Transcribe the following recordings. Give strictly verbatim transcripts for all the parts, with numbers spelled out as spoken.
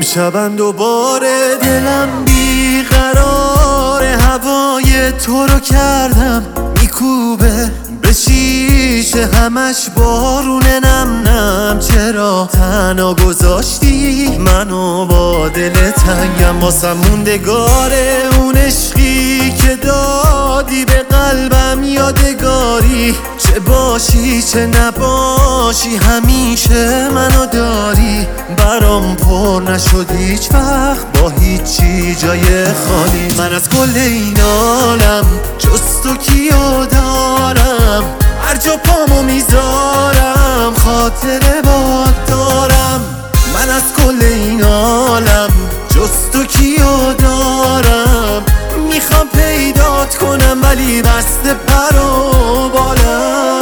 امشبم دوباره دلم بیقرار، هوای تو رو کردم میکوبه به شیشه، همش بارونه نم نم. چرا تنها گذاشتی منو با دل تنگم؟ واسم موندگاره اون عشقی که دادی به قلبم، یادگاری چه باشی چه نباشی همیشه منو داری. برام پر نشد هیچ وقت با هیچی جای خالی. من از کل این عالم جز تو کیو دارم؟ هر جا پامو میذارم خاطره باد دارم. من از کل این عالم جز تو کیو دارم؟ میخوام پیدات کنم ولی بسته پر و بالم.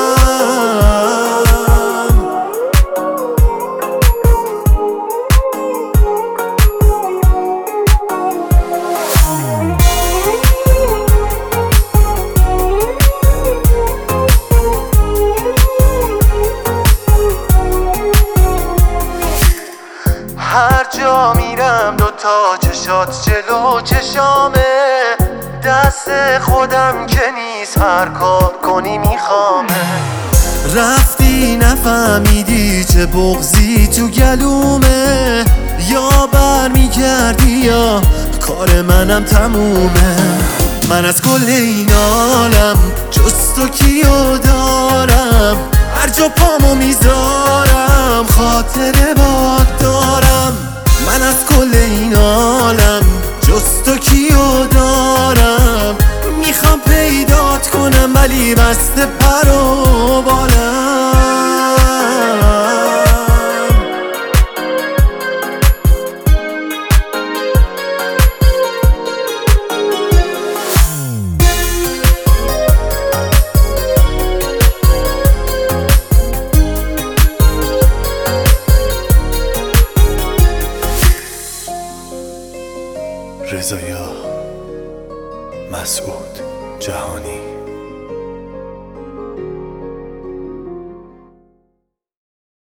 هر جا میرم دوتا چشات جلو چشامه، دست خودم که نیست هر کار کنی میخوامه. رفتی نفهمیدی چه بغضی تو گلومه، یا بر میگردی یا کار منم تمومه. من از کل این عالم جز تو کیو دارم؟ هر جا پامو میذارم خاطره باد دارم. من از کل این عالم جز تو کیو دارم؟ میخوام پیدات کنم ولی بسته پر و بالم. رضا مسعود جهانی.